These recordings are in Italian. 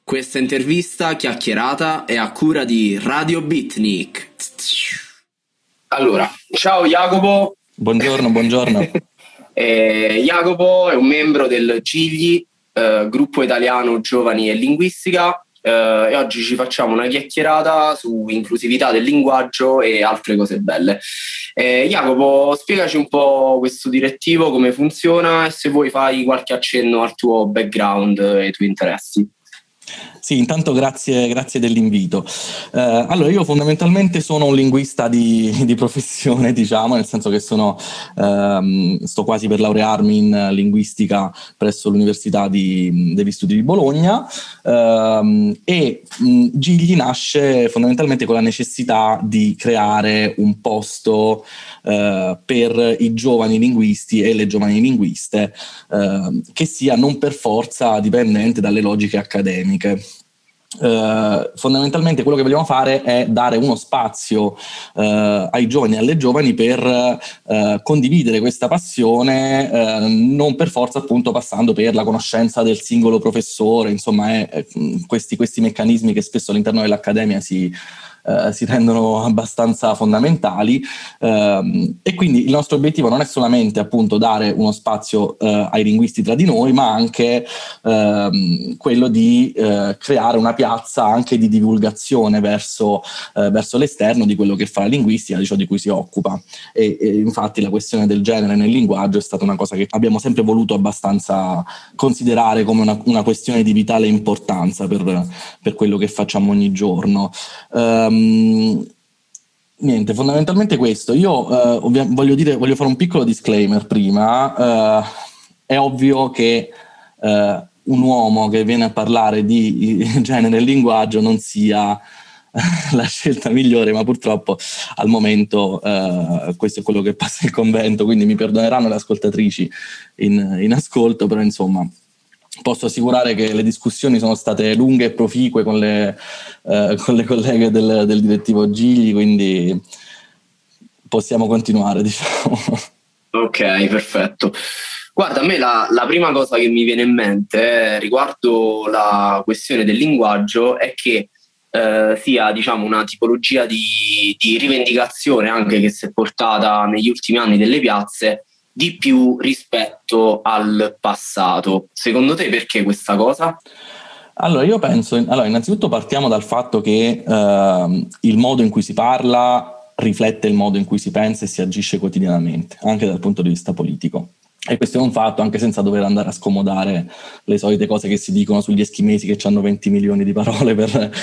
Questa intervista chiacchierata è a cura di Radio Beatnik. Allora, ciao Jacopo. Buongiorno. Jacopo è un membro del Gigli, gruppo italiano giovani e linguistica, e oggi ci facciamo una chiacchierata su inclusività del linguaggio e altre cose belle. Jacopo, spiegaci un po' questo direttivo, come funziona, e se vuoi fai qualche accenno al tuo background e ai tuoi interessi. Sì, intanto grazie dell'invito. Allora, io fondamentalmente sono un linguista di professione, diciamo, nel senso che sto quasi per laurearmi in linguistica presso l'Università degli Studi di Bologna, e Gigli nasce fondamentalmente con la necessità di creare un posto per i giovani linguisti e le giovani linguiste, che sia non per forza dipendente dalle logiche accademiche. Fondamentalmente quello che vogliamo fare è dare uno spazio ai giovani e alle giovani per condividere questa passione, non per forza appunto passando per la conoscenza del singolo professore, insomma questi meccanismi che spesso all'interno dell'accademia si rendono abbastanza fondamentali, e quindi il nostro obiettivo non è solamente appunto dare uno spazio ai linguisti tra di noi, ma anche quello di creare una piazza anche di divulgazione verso l'esterno di quello che fa la linguistica, di ciò di cui si occupa, e infatti la questione del genere nel linguaggio è stata una cosa che abbiamo sempre voluto abbastanza considerare come una questione di vitale importanza per quello che facciamo ogni giorno. Niente, fondamentalmente questo. Io voglio fare un piccolo disclaimer prima. È ovvio che un uomo che viene a parlare di genere e linguaggio non sia la scelta migliore, ma purtroppo al momento questo è quello che passa il convento, quindi mi perdoneranno le ascoltatrici in ascolto, però insomma posso assicurare che le discussioni sono state lunghe e proficue con le colleghe del direttivo Gigli, quindi possiamo continuare, diciamo. Ok, perfetto. Guarda, a me la prima cosa che mi viene in mente riguardo la questione del linguaggio è che sia, diciamo, una tipologia di rivendicazione anche che si è portata negli ultimi anni delle piazze di più rispetto al passato. Secondo te perché questa cosa? Allora, io penso, innanzitutto partiamo dal fatto che il modo in cui si parla riflette il modo in cui si pensa e si agisce quotidianamente, anche dal punto di vista politico. E questo è un fatto anche senza dover andare a scomodare le solite cose che si dicono sugli eschimesi che hanno 20 milioni di parole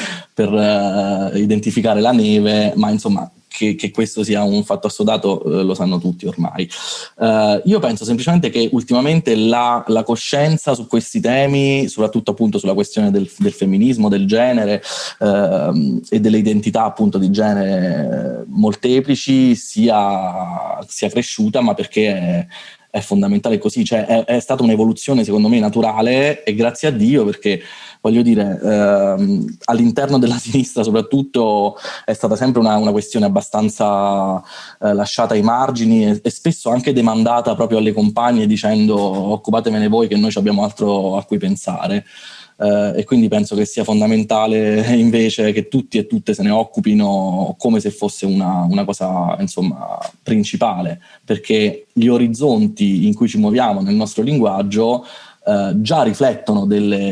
per identificare la neve, ma insomma che questo sia un fatto assodato lo sanno tutti ormai. Io penso semplicemente che ultimamente la coscienza su questi temi, soprattutto appunto sulla questione del femminismo, del genere e delle identità appunto di genere molteplici sia cresciuta, ma perché è fondamentale così, cioè è stata un'evoluzione secondo me naturale, e grazie a Dio, perché voglio dire all'interno della sinistra soprattutto è stata sempre una questione abbastanza lasciata ai margini e spesso anche demandata proprio alle compagne dicendo occupatevene voi che noi abbiamo altro a cui pensare. E quindi penso che sia fondamentale invece che tutti e tutte se ne occupino come se fosse una cosa insomma principale, perché gli orizzonti in cui ci muoviamo nel nostro linguaggio già riflettono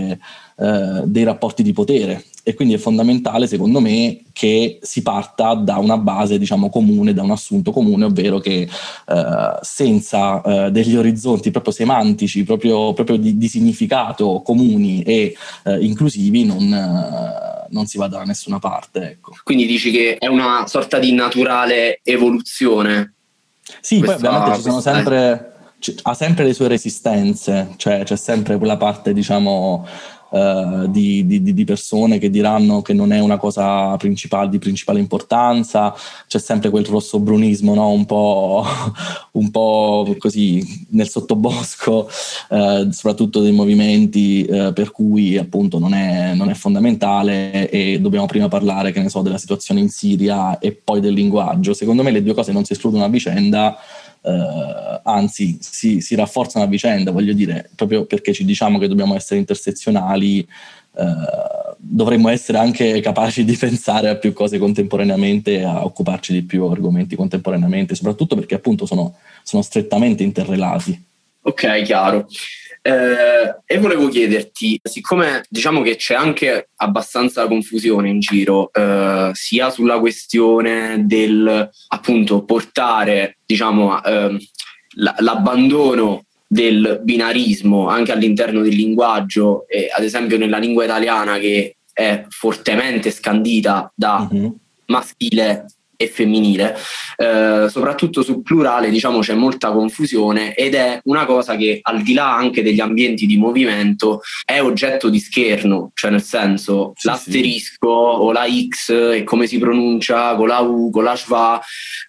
dei rapporti di potere, e quindi è fondamentale secondo me che si parta da una base diciamo comune, da un assunto comune, ovvero che senza degli orizzonti proprio semantici, proprio di significato comuni e inclusivi non si va da nessuna parte, ecco. Quindi dici che è una sorta di naturale evoluzione? Sì, poi ovviamente ci sono sempre, ha sempre le sue resistenze, cioè c'è sempre quella parte diciamo di persone che diranno che non è una cosa di principale importanza, c'è sempre quel rossobrunismo, no? un po' così nel sottobosco, soprattutto dei movimenti per cui appunto non è fondamentale, e dobbiamo prima parlare, che ne so, della situazione in Siria e poi del linguaggio. Secondo me le due cose non si escludono a vicenda, anzi si rafforzano a vicenda, voglio dire, proprio perché ci diciamo che dobbiamo essere intersezionali, dovremmo essere anche capaci di pensare a più cose contemporaneamente, a occuparci di più argomenti contemporaneamente, soprattutto perché appunto sono strettamente interrelati. Ok, chiaro. E volevo chiederti, siccome diciamo che c'è anche abbastanza confusione in giro, sia sulla questione del appunto portare, diciamo, l'abbandono del binarismo anche all'interno del linguaggio, ad esempio nella lingua italiana che è fortemente scandita da maschile e femminile, soprattutto sul plurale diciamo c'è molta confusione, ed è una cosa che al di là anche degli ambienti di movimento è oggetto di scherno, cioè nel senso l'asterisco o la X e come si pronuncia con la U, con la schwa,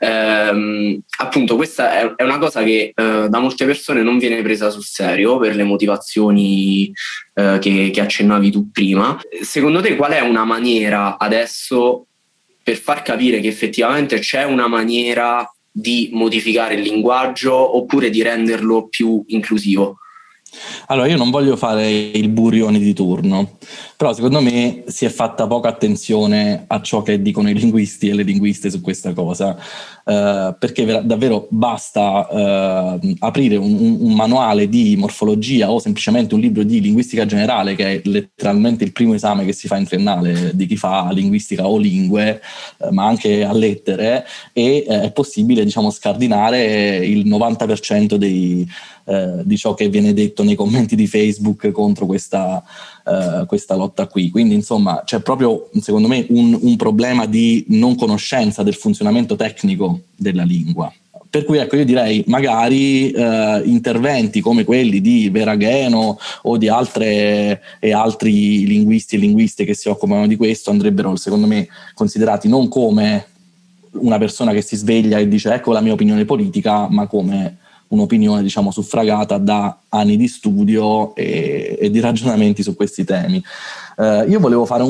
appunto questa è una cosa che da molte persone non viene presa sul serio per le motivazioni che accennavi tu prima. Secondo te qual è una maniera adesso per far capire che effettivamente c'è una maniera di modificare il linguaggio oppure di renderlo più inclusivo? Allora, io non voglio fare il Burioni di turno, però secondo me si è fatta poca attenzione a ciò che dicono i linguisti e le linguiste su questa cosa, perché davvero basta aprire un manuale di morfologia o semplicemente un libro di linguistica generale, che è letteralmente il primo esame che si fa in triennale di chi fa linguistica o lingue, ma anche a lettere, e è possibile, diciamo, scardinare il 90% di ciò che viene detto nei commenti di Facebook contro questa lotta qui. Quindi insomma c'è proprio secondo me un problema di non conoscenza del funzionamento tecnico della lingua. Per cui ecco, io direi magari interventi come quelli di Veragheno o di altri linguisti e linguiste che si occupano di questo andrebbero secondo me considerati non come una persona che si sveglia e dice ecco la mia opinione politica, ma come un'opinione, diciamo, suffragata da anni di studio e di ragionamenti su questi temi. Io volevo fare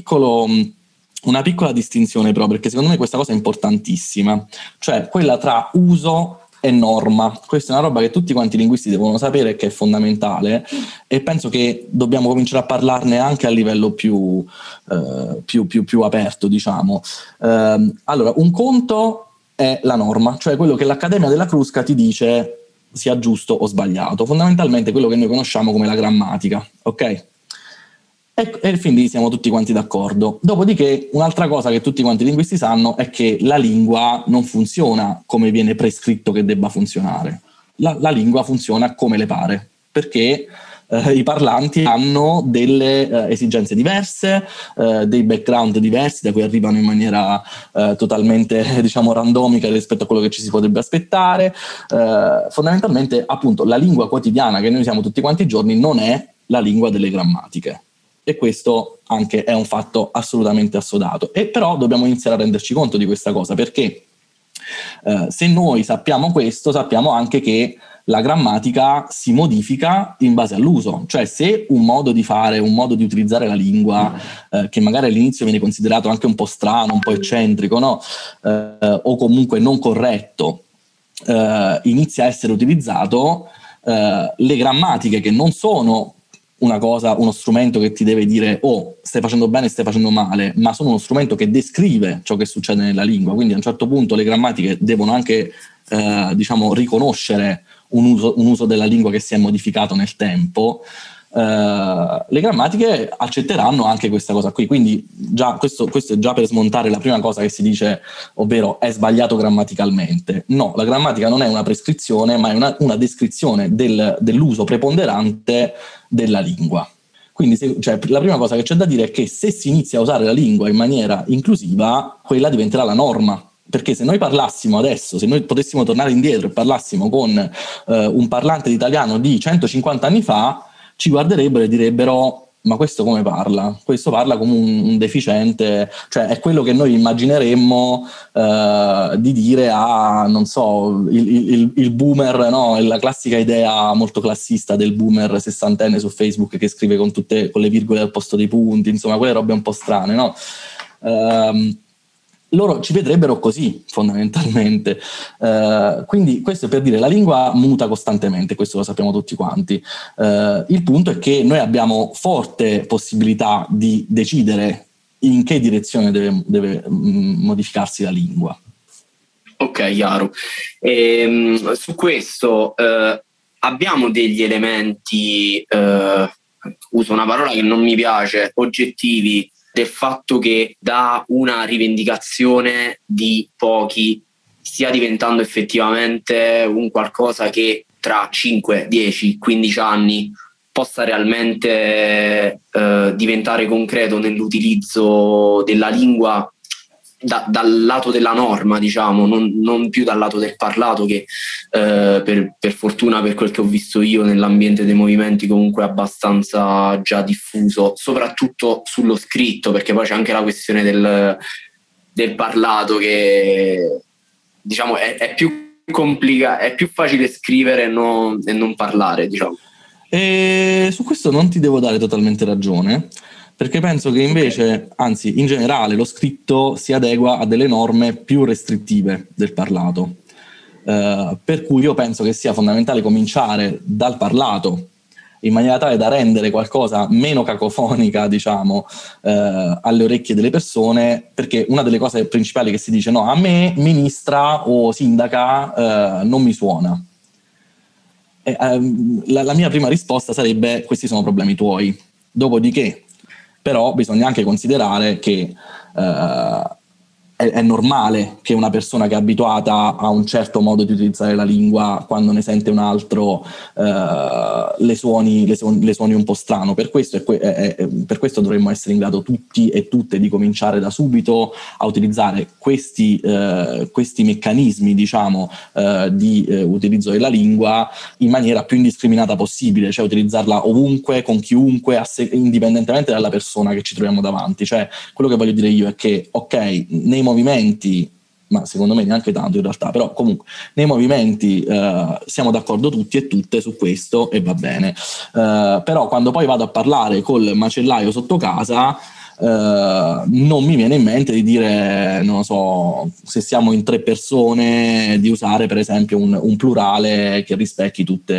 una piccola distinzione però, perché secondo me questa cosa è importantissima, cioè quella tra uso e norma. Questa è una roba che tutti quanti i linguisti devono sapere, che è fondamentale, e penso che dobbiamo cominciare a parlarne anche a livello più aperto, diciamo. Allora, un conto è la norma, cioè quello che l'Accademia della Crusca ti dice sia giusto o sbagliato, fondamentalmente quello che noi conosciamo come la grammatica, ok? E fin lì siamo tutti quanti d'accordo. Dopodiché un'altra cosa che tutti quanti i linguisti sanno è che la lingua non funziona come viene prescritto che debba funzionare. La lingua funziona come le pare, perché i parlanti hanno delle esigenze diverse, dei background diversi da cui arrivano in maniera totalmente, diciamo, randomica rispetto a quello che ci si potrebbe aspettare. Fondamentalmente, appunto, la lingua quotidiana che noi usiamo tutti quanti i giorni non è la lingua delle grammatiche. E questo anche è un fatto assolutamente assodato. E però dobbiamo iniziare a renderci conto di questa cosa, perché se noi sappiamo questo, sappiamo anche che la grammatica si modifica in base all'uso, cioè se un modo di fare, un modo di utilizzare la lingua che magari all'inizio viene considerato anche un po' strano, un po' eccentrico, no? O comunque non corretto, inizia a essere utilizzato, le grammatiche, che non sono uno strumento che ti deve dire oh, stai facendo bene, stai facendo male, ma sono uno strumento che descrive ciò che succede nella lingua, quindi a un certo punto le grammatiche devono anche diciamo riconoscere un uso della lingua che si è modificato nel tempo. Le grammatiche accetteranno anche questa cosa qui, quindi già questo è già per smontare la prima cosa che si dice, ovvero è sbagliato grammaticalmente. No, la grammatica non è una prescrizione, ma è una descrizione dell'uso preponderante della lingua. Quindi la prima cosa che c'è da dire è che se si inizia a usare la lingua in maniera inclusiva, quella diventerà la norma. Perché se noi parlassimo adesso, se noi potessimo tornare indietro e parlassimo con un parlante di italiano di 150 anni fa, ci guarderebbero e direbbero ma questo come parla? Questo parla come un deficiente, cioè è quello che noi immagineremmo di dire a, non so, il boomer, no? La classica idea molto classista del boomer sessantenne su Facebook che scrive con le virgole al posto dei punti, insomma quelle robe un po' strane, no? loro ci vedrebbero così, fondamentalmente. Quindi questo è per dire, la lingua muta costantemente, questo lo sappiamo tutti quanti. Il punto è che noi abbiamo forte possibilità di decidere in che direzione deve modificarsi la lingua. Ok, chiaro. Su questo abbiamo degli elementi, uso una parola che non mi piace, oggettivi, del fatto che da una rivendicazione di pochi stia diventando effettivamente un qualcosa che tra 5, 10, 15 anni possa realmente diventare concreto nell'utilizzo della lingua dal lato della norma, diciamo, non più dal lato del parlato, che per fortuna, per quel che ho visto io nell'ambiente dei movimenti, comunque è abbastanza già diffuso, soprattutto sullo scritto, perché poi c'è anche la questione del parlato, che diciamo è più complicato, è più facile scrivere e non parlare, diciamo. E su questo non ti devo dare totalmente ragione, perché penso che invece, anzi in generale, lo scritto si adegua a delle norme più restrittive del parlato, per cui io penso che sia fondamentale cominciare dal parlato in maniera tale da rendere qualcosa meno cacofonica, diciamo, alle orecchie delle persone, perché una delle cose principali che si dice, no, a me ministra o sindaca non mi suona. La mia prima risposta sarebbe: questi sono problemi tuoi. Dopodiché però bisogna anche considerare che è normale che una persona che è abituata a un certo modo di utilizzare la lingua, quando ne sente un altro le suoni un po' strano. Per questo dovremmo essere in grado tutti e tutte di cominciare da subito a utilizzare questi meccanismi, diciamo, di utilizzo della lingua in maniera più indiscriminata possibile, cioè utilizzarla ovunque, con chiunque, indipendentemente dalla persona che ci troviamo davanti. Cioè, quello che voglio dire io è che, ok, nei movimenti, ma secondo me neanche tanto in realtà, però comunque nei movimenti siamo d'accordo tutti e tutte su questo e va bene, però quando poi vado a parlare col macellaio sotto casa non mi viene in mente di dire, non lo so, se siamo in 3 persone, di usare per esempio un plurale che rispecchi tutti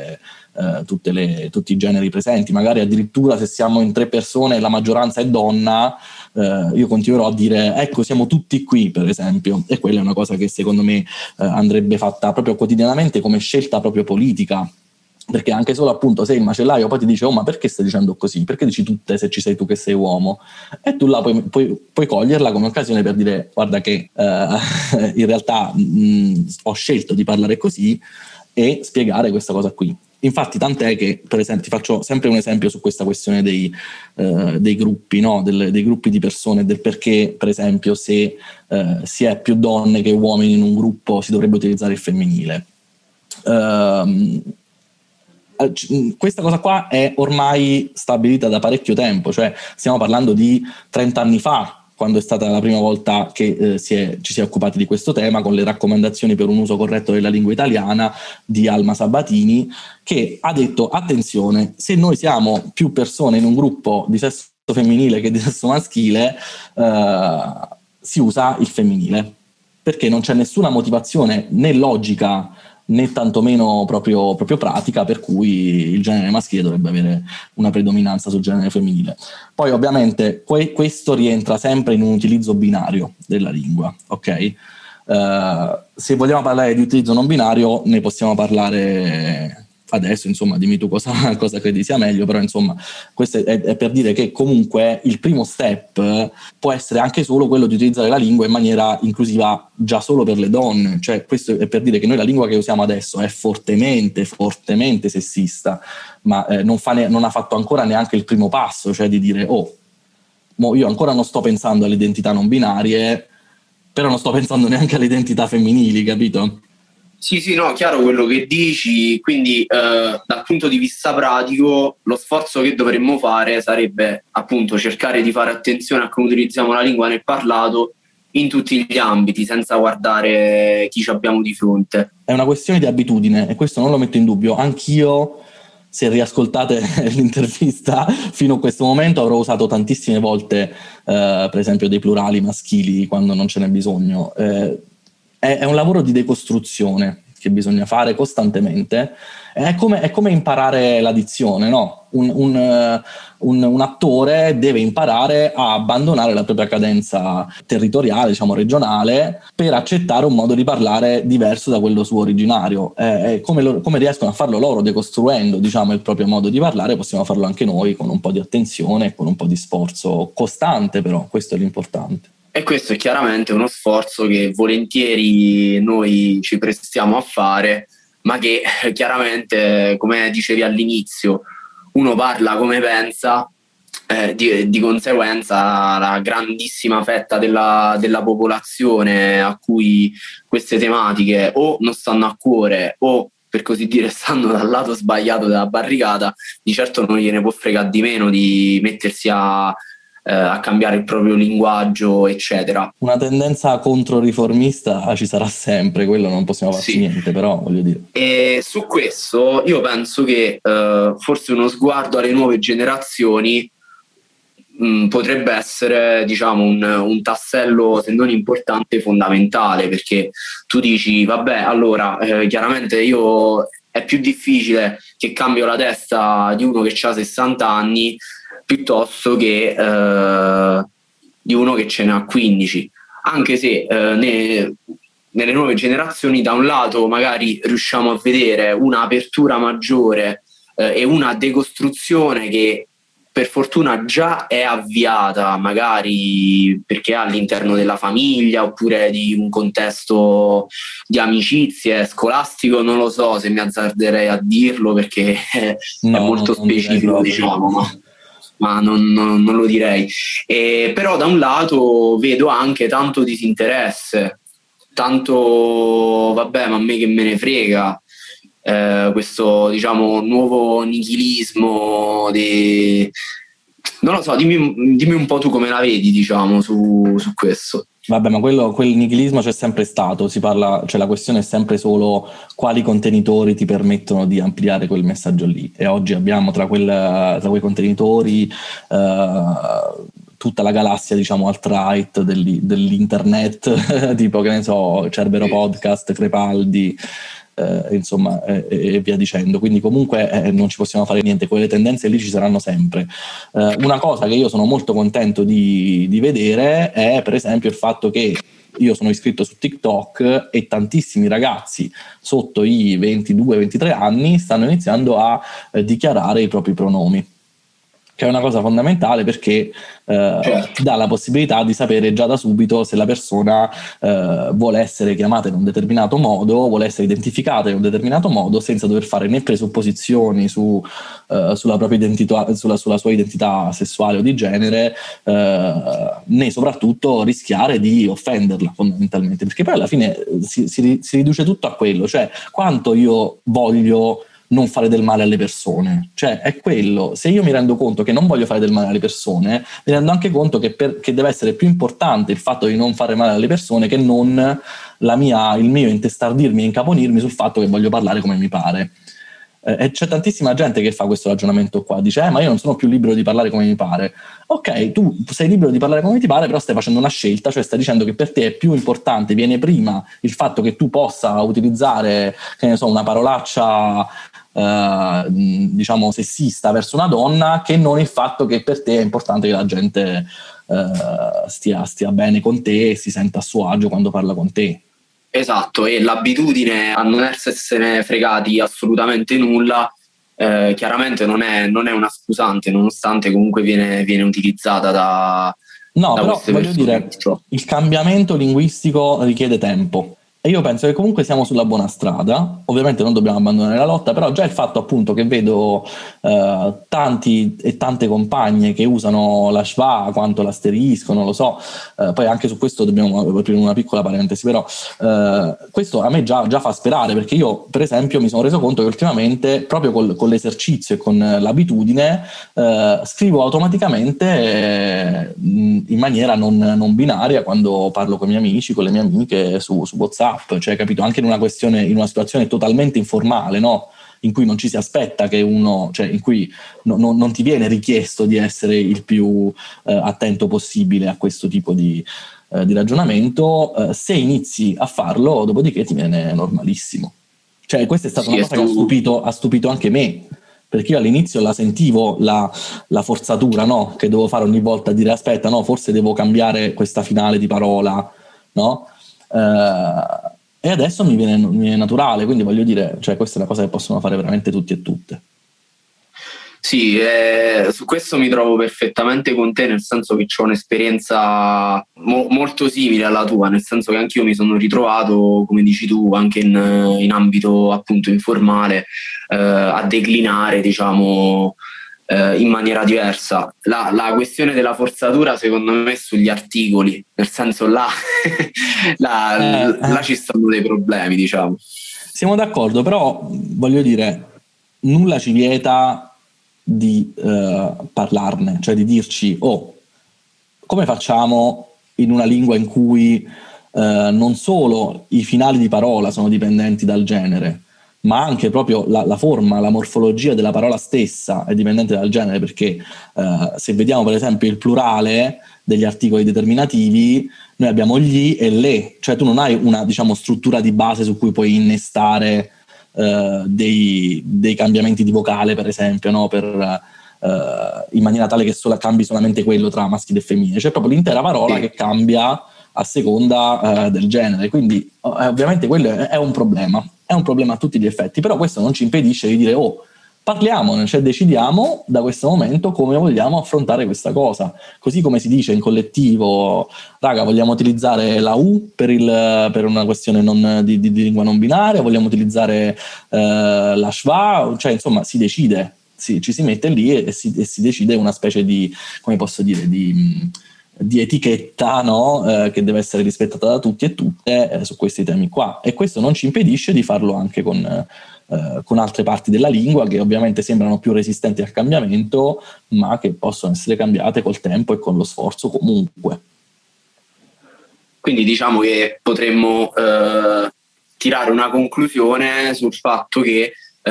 i generi presenti. Magari addirittura se siamo in 3 persone e la maggioranza è donna, io continuerò a dire ecco, siamo tutti qui, per esempio, e quella è una cosa che secondo me andrebbe fatta proprio quotidianamente come scelta proprio politica, perché anche solo appunto se il macellaio poi ti dice oh, ma perché stai dicendo così, perché dici tutte se ci sei tu che sei uomo, e tu là puoi coglierla come occasione per dire guarda che in realtà ho scelto di parlare così, e spiegare questa cosa qui. Infatti tant'è che, per esempio, ti faccio sempre un esempio su questa questione dei gruppi, no? dei gruppi di persone, del perché, per esempio, se si è più donne che uomini in un gruppo si dovrebbe utilizzare il femminile. Questa cosa qua è ormai stabilita da parecchio tempo, cioè stiamo parlando di 30 anni fa, quando è stata la prima volta che ci si è occupati di questo tema, con le raccomandazioni per un uso corretto della lingua italiana di Alma Sabatini, che ha detto attenzione, se noi siamo più persone in un gruppo di sesso femminile che di sesso maschile, si usa il femminile, perché non c'è nessuna motivazione né logica né tantomeno proprio pratica per cui il genere maschile dovrebbe avere una predominanza sul genere femminile. Poi ovviamente questo rientra sempre in un utilizzo binario della lingua, ok? Se vogliamo parlare di utilizzo non binario ne possiamo parlare adesso, insomma, dimmi tu cosa credi sia meglio, però insomma questo è per dire che comunque il primo step può essere anche solo quello di utilizzare la lingua in maniera inclusiva già solo per le donne, cioè questo è per dire che noi la lingua che usiamo adesso è fortemente sessista, ma non ha fatto ancora neanche il primo passo, cioè di dire io ancora non sto pensando alle identità non binarie, però non sto pensando neanche alle identità femminili, capito? Sì, no, chiaro quello che dici, quindi dal punto di vista pratico lo sforzo che dovremmo fare sarebbe appunto cercare di fare attenzione a come utilizziamo la lingua nel parlato in tutti gli ambiti, senza guardare chi ci abbiamo di fronte. È una questione di abitudine e questo non lo metto in dubbio. Anch'io se riascoltate l'intervista fino a questo momento avrò usato tantissime volte per esempio dei plurali maschili quando non ce n'è bisogno. È un lavoro di decostruzione che bisogna fare costantemente. È come imparare la dizione, no? Un attore deve imparare a abbandonare la propria cadenza territoriale, diciamo regionale, per accettare un modo di parlare diverso da quello suo originario. Come riescono a farlo loro, decostruendo, diciamo, il proprio modo di parlare, possiamo farlo anche noi con un po' di attenzione e con un po' di sforzo costante, però questo è l'importante. E questo è chiaramente uno sforzo che volentieri noi ci prestiamo a fare, ma che chiaramente, come dicevi all'inizio, uno parla come pensa, di conseguenza la grandissima fetta della popolazione a cui queste tematiche o non stanno a cuore o, per così dire, stanno dal lato sbagliato della barricata, di certo non gliene può fregare di meno di mettersi a cambiare il proprio linguaggio, eccetera. Una tendenza controriformista ci sarà sempre, quello non possiamo farci niente, però voglio dire. E su questo io penso che forse uno sguardo alle nuove generazioni potrebbe essere, diciamo, un tassello, se non importante, fondamentale, perché tu dici, vabbè, allora chiaramente è più difficile che cambio la testa di uno che ha 60 anni piuttosto che di uno che ce ne ha 15, anche se nelle nuove generazioni da un lato magari riusciamo a vedere un'apertura maggiore e una decostruzione che per fortuna già è avviata, magari perché all'interno della famiglia oppure di un contesto di amicizie scolastico, non lo so se mi azzarderei a dirlo perché è molto specifico, diciamo, ma non lo direi. Però da un lato vedo anche tanto disinteresse, tanto vabbè, ma a me che me ne frega, questo, diciamo, nuovo nichilismo non lo so, dimmi un po' tu come la vedi, diciamo, su questo. Vabbè, ma quel nichilismo c'è sempre stato, si parla, cioè la questione è sempre solo quali contenitori ti permettono di ampliare quel messaggio lì, e oggi abbiamo tra quei contenitori tutta la galassia, diciamo, alt-right dell'internet, tipo, che ne so, Cerbero Podcast, Crepaldi, insomma, e via dicendo. Quindi comunque non ci possiamo fare niente, quelle tendenze lì ci saranno sempre. Una cosa che io sono molto contento di vedere è, per esempio, il fatto che io sono iscritto su TikTok e tantissimi ragazzi sotto i 22-23 anni stanno iniziando a dichiarare i propri pronomi, che è una cosa fondamentale perché ti dà la possibilità di sapere già da subito se la persona vuole essere chiamata in un determinato modo, vuole essere identificata in un determinato modo, senza dover fare né presupposizioni sulla propria identità, sulla sua identità sessuale o di genere, né soprattutto rischiare di offenderla, fondamentalmente, perché poi alla fine si riduce tutto a quello, cioè quanto io voglio non fare del male alle persone, cioè è quello. Se io mi rendo conto che non voglio fare del male alle persone, mi rendo anche conto che deve essere più importante il fatto di non fare male alle persone che non il mio intestardirmi e incaponirmi sul fatto che voglio parlare come mi pare. E c'è tantissima gente che fa questo ragionamento qua, dice ma io non sono più libero di parlare come mi pare. Ok, tu sei libero di parlare come ti pare, però stai facendo una scelta, cioè stai dicendo che per te è più importante, viene prima il fatto che tu possa utilizzare, che ne so, una parolaccia diciamo sessista verso una donna, che non il fatto che per te è importante che la gente stia bene con te e si senta a suo agio quando parla con te. Esatto, e l'abitudine a non essersene fregati assolutamente nulla chiaramente non è una scusante, nonostante comunque viene utilizzata da però voglio dire, il cambiamento linguistico richiede tempo. E io penso che comunque siamo sulla buona strada, ovviamente non dobbiamo abbandonare la lotta, però già il fatto appunto che vedo tanti e tante compagne che usano la schwa quanto l'asterisco, non lo so, poi anche su questo dobbiamo aprire una piccola parentesi, però questo a me già fa sperare, perché io per esempio mi sono reso conto che ultimamente proprio con l'esercizio e con l'abitudine scrivo automaticamente in maniera non binaria quando parlo con i miei amici, con le mie amiche su WhatsApp, cioè capito, anche in una situazione totalmente informale, no? in cui non ci si aspetta che uno, cioè in cui non ti viene richiesto di essere il più attento possibile a questo tipo di ragionamento, se inizi a farlo, dopodiché ti viene normalissimo. Cioè questa è stata una cosa che ha stupito anche me, perché io all'inizio la sentivo la forzatura, no? Che devo fare ogni volta, dire aspetta, no, forse devo cambiare questa finale di parola, no? E adesso mi viene naturale, quindi voglio dire, cioè questa è una cosa che possono fare veramente tutti e tutte. Sì, su questo mi trovo perfettamente con te, nel senso che ho un'esperienza molto simile alla tua, nel senso che anch'io mi sono ritrovato, come dici tu, anche in ambito appunto informale, a declinare, diciamo, in maniera diversa. La questione della forzatura secondo me è sugli articoli, nel senso là ci stanno dei problemi, diciamo. Siamo d'accordo, però voglio dire, nulla ci vieta di parlarne, cioè di dirci come facciamo in una lingua in cui non solo i finali di parola sono dipendenti dal genere, ma anche proprio la forma, la morfologia della parola stessa è dipendente dal genere, perché se vediamo per esempio il plurale degli articoli determinativi, noi abbiamo gli e le, cioè tu non hai una, diciamo, struttura di base su cui puoi innestare dei cambiamenti di vocale, per esempio, no? In maniera tale che cambi solamente quello tra maschile e femminile, c'è proprio l'intera parola che cambia a seconda del genere, quindi ovviamente quello è un problema a tutti gli effetti, però questo non ci impedisce di dire parliamone, cioè decidiamo da questo momento come vogliamo affrontare questa cosa, così come si dice in collettivo, raga, vogliamo utilizzare la U per una questione di lingua non binaria, vogliamo utilizzare la schwa, cioè insomma si decide, ci si mette lì e si decide una specie di, come posso dire, di etichetta, no? Che deve essere rispettata da tutti e tutte su questi temi qua, e questo non ci impedisce di farlo anche con altre parti della lingua che ovviamente sembrano più resistenti al cambiamento, ma che possono essere cambiate col tempo e con lo sforzo comunque. Quindi diciamo che potremmo tirare una conclusione sul fatto che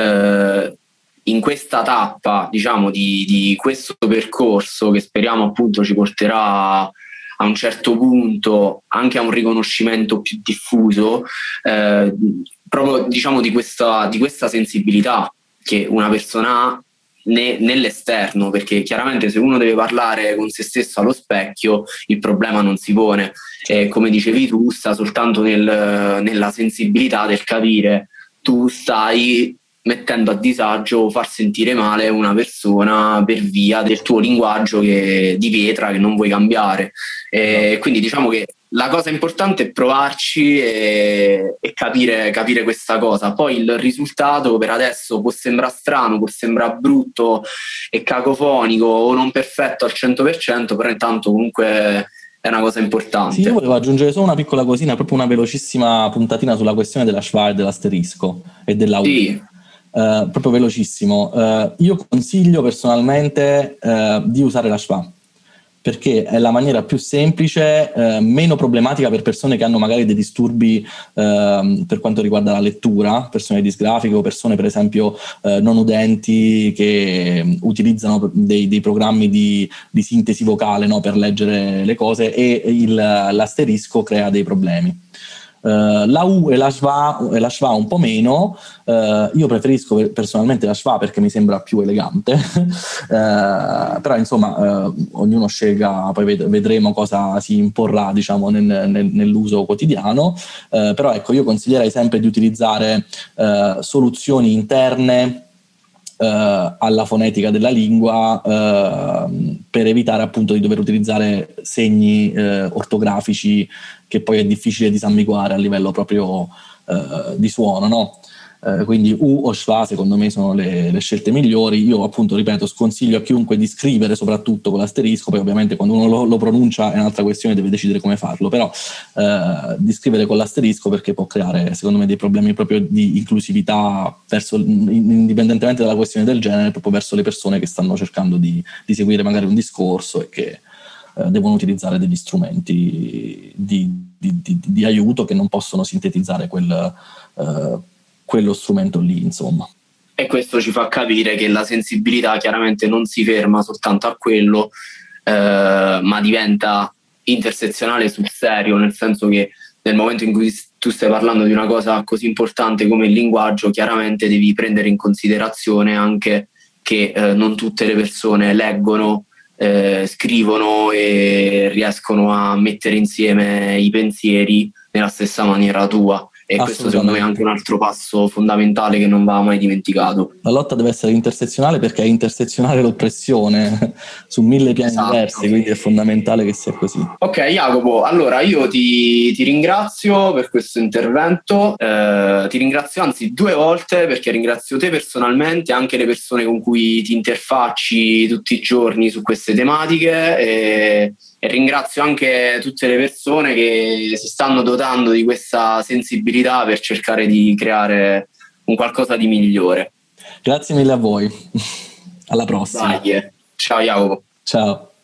in questa tappa, diciamo, di questo percorso che speriamo appunto ci porterà a un certo punto anche a un riconoscimento più diffuso, proprio diciamo di questa sensibilità che una persona ha nell'esterno, perché chiaramente se uno deve parlare con se stesso allo specchio il problema non si pone, come dicevi tu, sta soltanto nella sensibilità del capire tu stai mettendo a disagio o far sentire male una persona per via del tuo linguaggio di pietra che non vuoi cambiare. Quindi diciamo che la cosa importante è provarci e capire questa cosa. Poi il risultato per adesso può sembrare strano, può sembrare brutto e cacofonico o non perfetto al 100%, però intanto comunque è una cosa importante. Sì, io volevo aggiungere solo una piccola cosina, proprio una velocissima puntatina sulla questione della schwa e dell'asterisco e della U. Sì. Proprio velocissimo. Io consiglio personalmente di usare la schwa, perché è la maniera più semplice, meno problematica per persone che hanno magari dei disturbi per quanto riguarda la lettura, persone disgrafiche o persone per esempio non udenti che utilizzano dei programmi di sintesi vocale, no, per leggere le cose, e l'asterisco crea dei problemi. La U e la schwa un po' meno. Io preferisco personalmente la schwa perché mi sembra più elegante, però insomma ognuno scelga, poi vedremo cosa si imporrà, diciamo, nell'uso quotidiano, però ecco, io consiglierei sempre di utilizzare soluzioni interne alla fonetica della lingua, per evitare appunto di dover utilizzare segni ortografici che poi è difficile disambiguare a livello proprio di suono, no? Quindi U o schwa secondo me sono le scelte migliori. Io appunto, ripeto, sconsiglio a chiunque di scrivere soprattutto con l'asterisco, poi ovviamente quando uno lo pronuncia è un'altra questione, deve decidere come farlo, però di scrivere con l'asterisco perché può creare secondo me dei problemi proprio di inclusività indipendentemente dalla questione del genere, proprio verso le persone che stanno cercando di seguire magari un discorso e che devono utilizzare degli strumenti di aiuto che non possono sintetizzare quello strumento lì, insomma. E questo ci fa capire che la sensibilità chiaramente non si ferma soltanto a quello, ma diventa intersezionale sul serio, nel senso che nel momento in cui tu stai parlando di una cosa così importante come il linguaggio, chiaramente devi prendere in considerazione anche che non tutte le persone leggono, scrivono e riescono a mettere insieme i pensieri nella stessa maniera tua. E questo secondo me è anche un altro passo fondamentale che non va mai dimenticato. La lotta deve essere intersezionale perché è intersezionale l'oppressione su 1000 piani diversi, quindi è fondamentale che sia così. Ok Jacopo, allora io ti ringrazio per questo intervento, ti ringrazio anzi 2 volte, perché ringrazio te personalmente, anche le persone con cui ti interfacci tutti i giorni su queste tematiche, e ringrazio anche tutte le persone che si stanno dotando di questa sensibilità per cercare di creare un qualcosa di migliore. Grazie mille a voi. Alla prossima. Dai, ciao Jacopo. Ciao.